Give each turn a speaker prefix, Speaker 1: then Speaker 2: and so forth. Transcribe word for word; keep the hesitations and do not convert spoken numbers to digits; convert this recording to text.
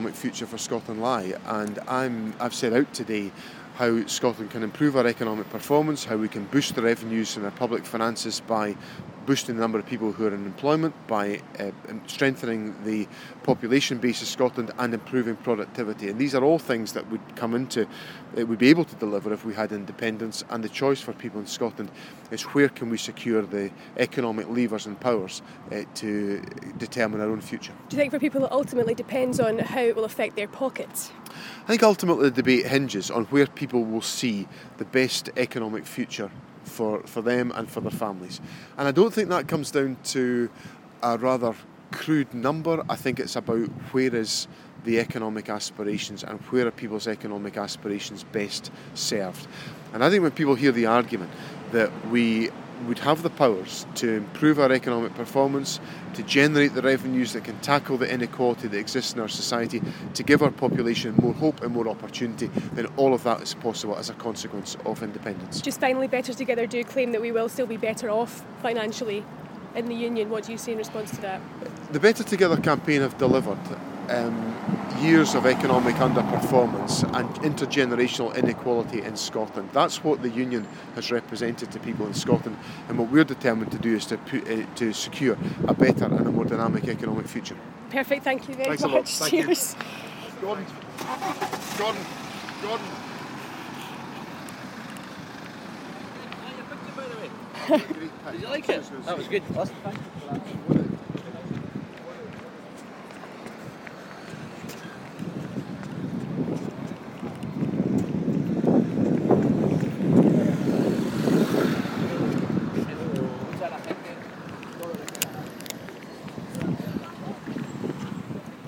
Speaker 1: future for Scotland lie, and I'm, I've set out today how Scotland can improve our economic performance, how we can boost the revenues in our public finances by boosting the number of people who are in employment, by uh, strengthening the population base of Scotland and improving productivity. And these are all things that would come into, it would be able to deliver if we had independence. And the choice for people in Scotland is where can we secure the economic levers and powers uh, to determine our own future.
Speaker 2: Do you think for people it ultimately depends on how it will affect their pockets?
Speaker 1: I think ultimately the debate hinges on where people will see the best economic future for, for them and for their families. And I don't think that comes down to a rather crude number. I think it's about where is the economic aspirations and where are people's economic aspirations best served. And I think when people hear the argument that we would have the powers to improve our economic performance, to generate the revenues that can tackle the inequality that exists in our society, to give our population more hope and more opportunity, then all of that is possible as a consequence of independence.
Speaker 2: Just finally, Better Together do claim that we will still be better off financially in the Union. What do you say in response to that?
Speaker 1: The Better Together campaign have delivered um, years of economic underperformance and intergenerational inequality in Scotland. That's what the Union has represented to people in Scotland, and what we're determined to do is to put, uh, to secure a better and a more dynamic economic future.
Speaker 2: Perfect, thank you very
Speaker 1: Thanks
Speaker 2: much.
Speaker 1: a lot. Thank
Speaker 2: Cheers.
Speaker 1: You. Gordon, Gordon, Gordon.
Speaker 3: Did you like it? That was good. Awesome. Thank you for that.